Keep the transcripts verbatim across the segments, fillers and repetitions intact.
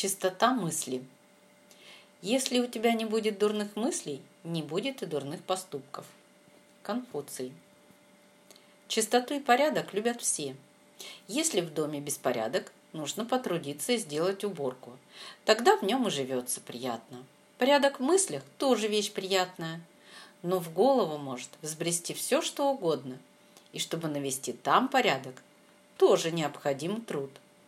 Чистота мысли. Если у тебя не будет дурных мыслей, не будет и дурных поступков. Конфуций. Чистоту и порядок любят все. Если в доме беспорядок, нужно потрудиться и сделать уборку. Тогда в нем и живется приятно. Порядок в мыслях тоже вещь приятная. Но в голову может взбрести все, что угодно. И чтобы навести там порядок, тоже необходим труд.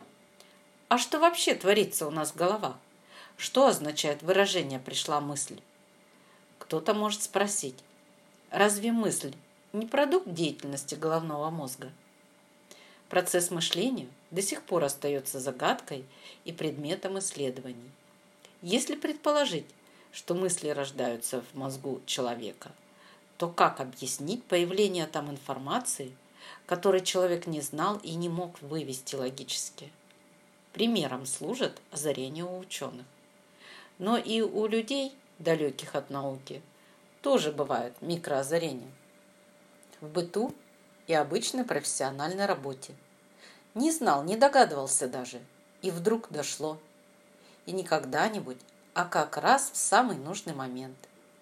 А что вообще творится у нас в головах? Что означает выражение «пришла мысль»? Кто-то может спросить, разве мысль не продукт деятельности головного мозга? Процесс мышления до сих пор остается загадкой и предметом исследований. Если предположить, что мысли рождаются в мозгу человека, то как объяснить появление там информации, которой человек не знал и не мог вывести логически? Примером служит озарение у ученых. Но и у людей, далеких от науки, тоже бывают микроозарения. В быту и обычной профессиональной работе. Не знал, не догадывался даже, и вдруг дошло. И не когда-нибудь, а как раз в самый нужный момент.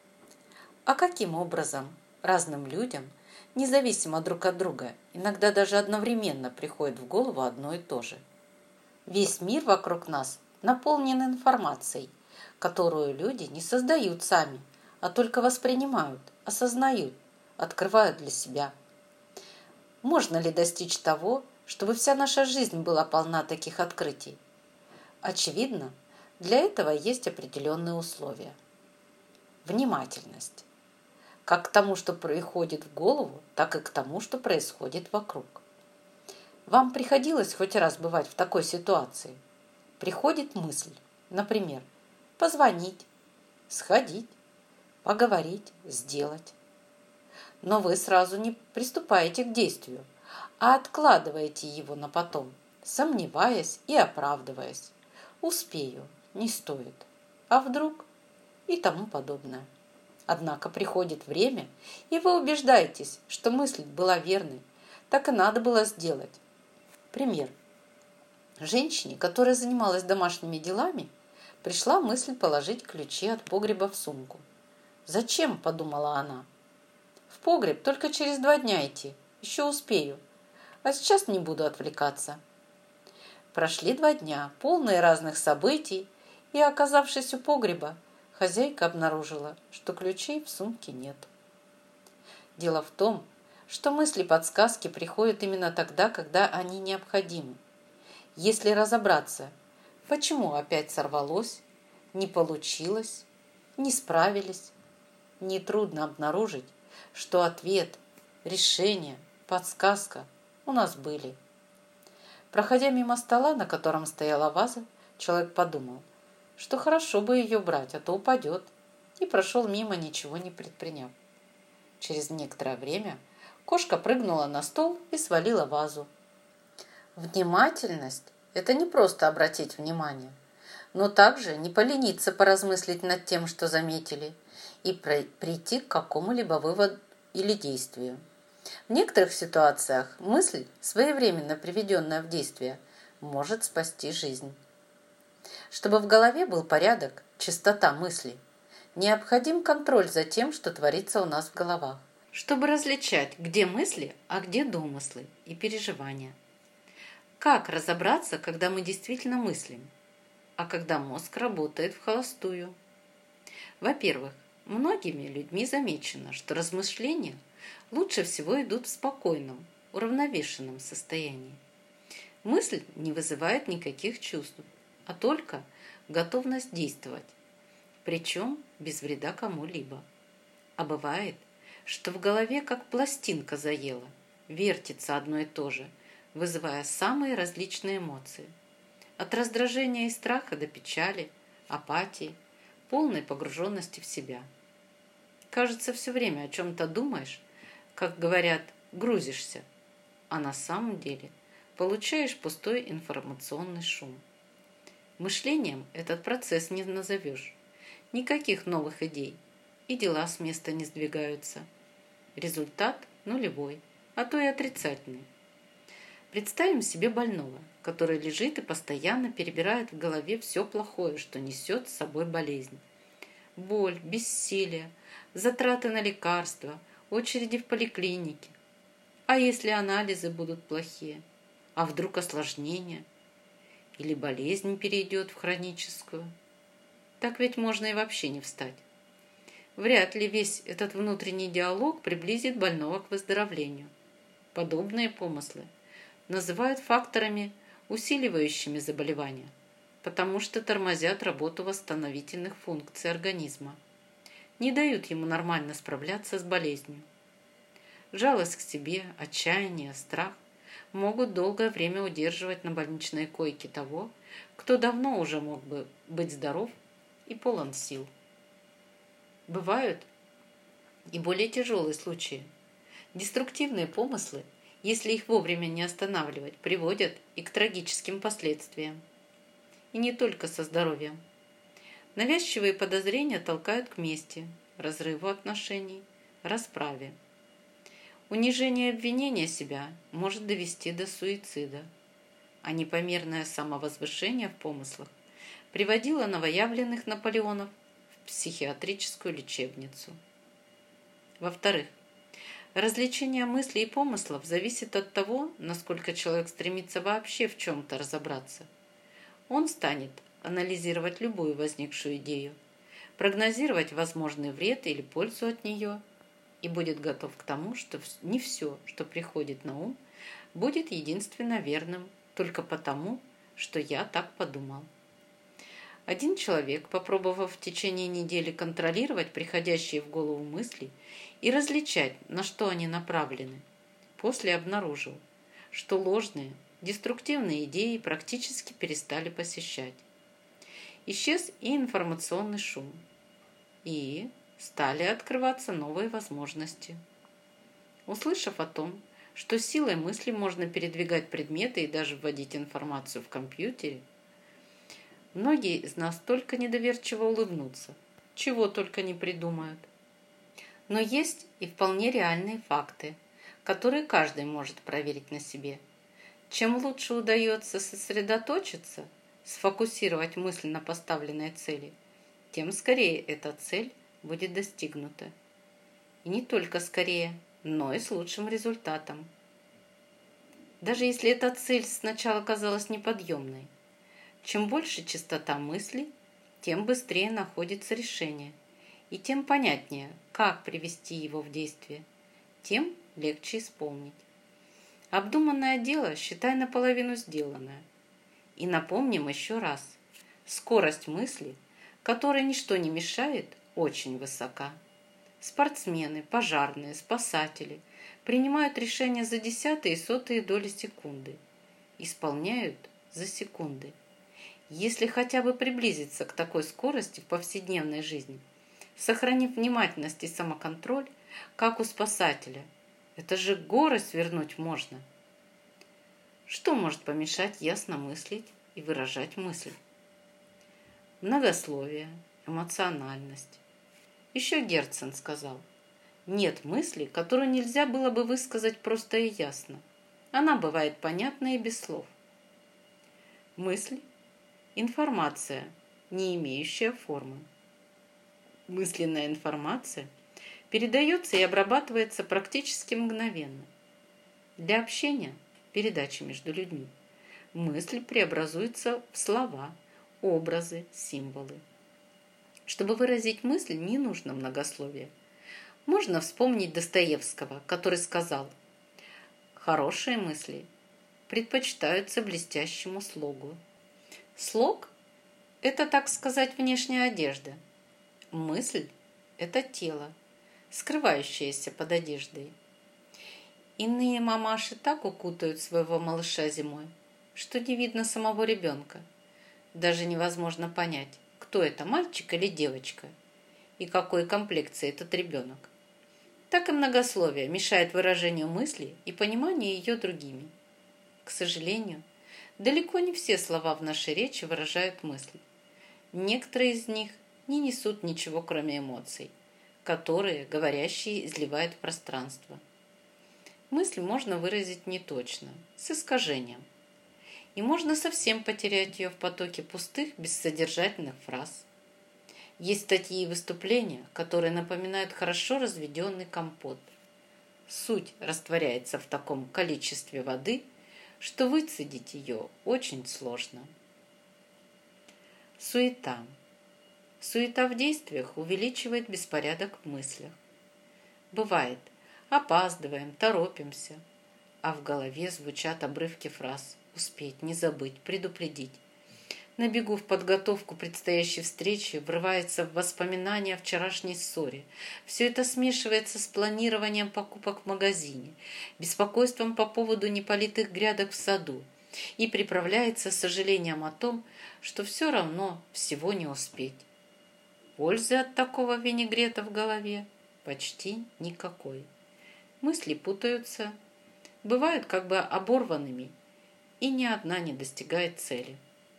А каким образом разным людям, независимо друг от друга, иногда даже одновременно приходит в голову одно и то же? Весь мир вокруг нас наполнен информацией, которую люди не создают сами, а только воспринимают, осознают, открывают для себя. Можно ли достичь того, чтобы вся наша жизнь была полна таких открытий? Очевидно, для этого есть определенные условия. Внимательность. Как к тому, что приходит в голову, так и к тому, что происходит вокруг. Вам приходилось хоть раз бывать в такой ситуации? Приходит мысль, например, позвонить, сходить, поговорить, сделать. Но вы сразу не приступаете к действию, а откладываете его на потом, сомневаясь и оправдываясь. Успею, не стоит, а вдруг и тому подобное. Однако приходит время, и вы убеждаетесь, что мысль была верной, так и надо было сделать. Пример. Женщине, которая занималась домашними делами, пришла мысль положить ключи от погреба в сумку. «Зачем?» – подумала она. «В погреб только через два дня идти, еще успею, а сейчас не буду отвлекаться». Прошли два дня, полные разных событий, и, оказавшись у погреба, хозяйка обнаружила, что ключей в сумке нет. Дело в том, что мысли-подсказки приходят именно тогда, когда они необходимы. Если разобраться, почему опять сорвалось, не получилось, не справились, нетрудно обнаружить, что ответ, решение, подсказка у нас были. Проходя мимо стола, на котором стояла ваза, человек подумал, что хорошо бы ее брать, а то упадет, и прошел мимо, ничего не предприняв. Через некоторое время кошка прыгнула на стол и свалила вазу. Внимательность – это не просто обратить внимание, но также не полениться поразмыслить над тем, что заметили, и прийти к какому-либо выводу или действию. В некоторых ситуациях мысль, своевременно приведенная в действие, может спасти жизнь. Чтобы в голове был порядок, чистота мысли, необходим контроль за тем, что творится у нас в головах, чтобы различать, где мысли, а где домыслы и переживания. Как разобраться, когда мы действительно мыслим, а когда мозг работает вхолостую? Во-первых, многими людьми замечено, что размышления лучше всего идут в спокойном, уравновешенном состоянии. Мысль не вызывает никаких чувств, а только готовность действовать, причем без вреда кому-либо. А бывает, что в голове как пластинка заела, вертится одно и то же, вызывая самые различные эмоции. От раздражения и страха до печали, апатии, полной погруженности в себя. Кажется, все время о чем-то думаешь, как говорят, грузишься, а на самом деле получаешь пустой информационный шум. Мышлением этот процесс не назовешь. Никаких новых идей, и дела с места не сдвигаются. Результат нулевой, а то и отрицательный. Представим себе больного, который лежит и постоянно перебирает в голове все плохое, что несет с собой болезнь. Боль, бессилие, затраты на лекарства, очереди в поликлинике. А если анализы будут плохие? А вдруг осложнения? Или болезнь перейдет в хроническую? Так ведь можно и вообще не встать. Вряд ли весь этот внутренний диалог приблизит больного к выздоровлению. Подобные помыслы называют факторами, усиливающими заболевания, потому что тормозят работу восстановительных функций организма, не дают ему нормально справляться с болезнью. Жалость к себе, отчаяние, страх могут долгое время удерживать на больничной койке того, кто давно уже мог бы быть здоров и полон сил. Бывают и более тяжелые случаи. Деструктивные помыслы, если их вовремя не останавливать, приводят и к трагическим последствиям. И не только со здоровьем. Навязчивые подозрения толкают к мести, разрыву отношений, расправе. Унижение и обвинение себя может довести до суицида, а непомерное самовозвышение в помыслах приводило новоявленных Наполеонов в психиатрическую лечебницу. Во-вторых, развлечение мыслей и помыслов зависит от того, насколько человек стремится вообще в чем-то разобраться. Он станет анализировать любую возникшую идею, прогнозировать возможный вред или пользу от нее и будет готов к тому, что не все, что приходит на ум, будет единственно верным только потому, что я так подумал. Один человек, попробовав в течение недели контролировать приходящие в голову мысли и различать, на что они направлены, после обнаружил, что ложные, деструктивные идеи практически перестали посещать. Исчез и информационный шум, и стали открываться новые возможности. Услышав о том, что силой мысли можно передвигать предметы и даже вводить информацию в компьютере, многие из нас только недоверчиво улыбнутся, чего только не придумают. Но есть и вполне реальные факты, которые каждый может проверить на себе. Чем лучше удается сосредоточиться, сфокусировать мысль на поставленной цели, тем скорее эта цель будет достигнута. И не только скорее, но и с лучшим результатом. Даже если эта цель сначала казалась неподъемной, чем больше частота мыслей, тем быстрее находится решение, и тем понятнее, как привести его в действие, тем легче исполнить. Обдуманное дело считай наполовину сделанное. И напомним еще раз, скорость мысли, которой ничто не мешает, очень высока. Спортсмены, пожарные, спасатели принимают решения за десятые и сотые доли секунды, исполняют за секунды. Если хотя бы приблизиться к такой скорости в повседневной жизни, сохранив внимательность и самоконтроль, как у спасателя, это же горы свернуть можно. Что может помешать ясно мыслить и выражать мысль? Многословие, эмоциональность. Еще Герцен сказал, нет мысли, которую нельзя было бы высказать просто и ясно. Она бывает понятна и без слов. Мысль – информация, не имеющая формы. Мысленная информация передается и обрабатывается практически мгновенно. Для общения, передачи между людьми, мысль преобразуется в слова, образы, символы. Чтобы выразить мысль, не нужно многословия. Можно вспомнить Достоевского, который сказал: «Хорошие мысли предпочитаются блестящему слогу». Слог – это, так сказать, внешняя одежда. Мысль – это тело, скрывающееся под одеждой. Иные мамаши так укутают своего малыша зимой, что не видно самого ребенка. Даже невозможно понять, кто это, мальчик или девочка, и какой комплекции этот ребенок. Так и многословие мешает выражению мысли и пониманию ее другими. К сожалению, далеко не все слова в нашей речи выражают мысль. Некоторые из них не несут ничего, кроме эмоций, которые говорящий изливает в пространство. Мысль можно выразить неточно, с искажением. И можно совсем потерять ее в потоке пустых, бессодержательных фраз. Есть статьи и выступления, которые напоминают хорошо разведенный компот. Суть растворяется в таком количестве воды, что выцедить ее очень сложно. Суета. Суета в действиях увеличивает беспорядок в мыслях. Бывает, опаздываем, торопимся, а в голове звучат обрывки фраз «успеть», «не забыть», «предупредить». На бегу в подготовку предстоящей встречи врывается в воспоминания о вчерашней ссоре. Все это смешивается с планированием покупок в магазине, беспокойством по поводу неполитых грядок в саду и приправляется сожалением о том, что все равно всего не успеть. Пользы от такого винегрета в голове почти никакой. Мысли путаются, бывают как бы оборванными, и ни одна не достигает цели.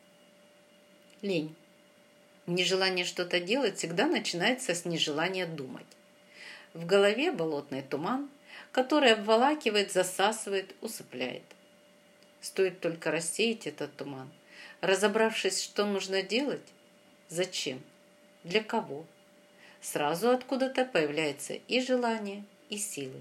Лень. Нежелание что-то делать всегда начинается с нежелания думать. В голове болотный туман, который обволакивает, засасывает, усыпляет. Стоит только рассеять этот туман, разобравшись, что нужно делать, зачем, для кого. Сразу откуда-то появляется и желание, и силы.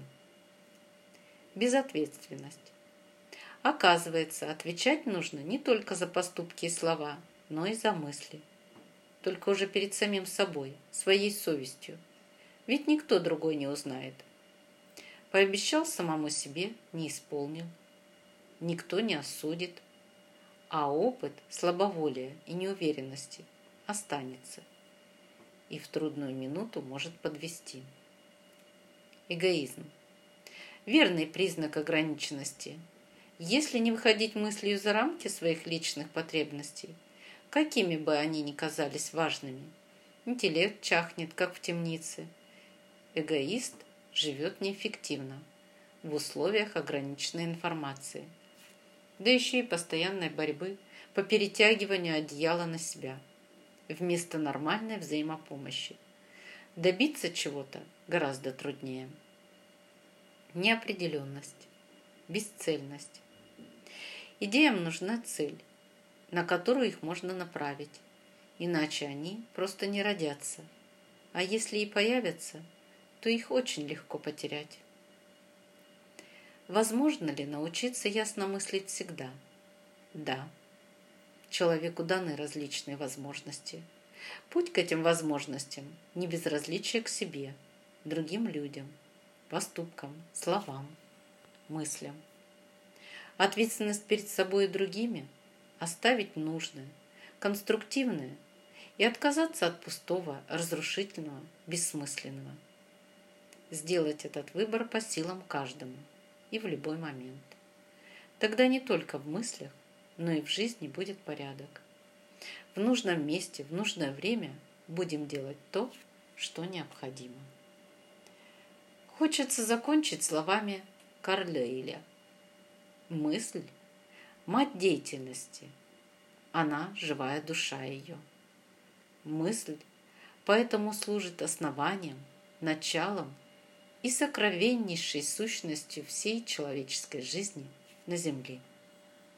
Безответственность. Оказывается, отвечать нужно не только за поступки и слова, но и за мысли. Только уже перед самим собой, своей совестью. Ведь никто другой не узнает. Пообещал самому себе, не исполнил. Никто не осудит. А опыт слабоволия и неуверенности останется. И в трудную минуту может подвести. Эгоизм. Верный признак ограниченности. Если не выходить мыслью за рамки своих личных потребностей, какими бы они ни казались важными, интеллект чахнет, как в темнице. Эгоист живет неэффективно, в условиях ограниченной информации, да еще и постоянной борьбы по перетягиванию одеяла на себя, вместо нормальной взаимопомощи. Добиться чего-то гораздо труднее. Неопределенность, бесцельность. Идеям нужна цель, на которую их можно направить, иначе они просто не родятся. А если и появятся, то их очень легко потерять. Возможно ли научиться ясно мыслить всегда? Да. Человеку даны различные возможности. Путь к этим возможностям – не безразличие к себе, другим людям, поступкам, словам, мыслям. Ответственность перед собой и другими – оставить нужное, конструктивное и отказаться от пустого, разрушительного, бессмысленного. Сделать этот выбор по силам каждому и в любой момент. Тогда не только в мыслях, но и в жизни будет порядок. В нужном месте, в нужное время будем делать то, что необходимо. Хочется закончить словами Карлейля. Мысль – мать деятельности, она – живая душа ее. Мысль поэтому служит основанием, началом и сокровеннейшей сущностью всей человеческой жизни на земле.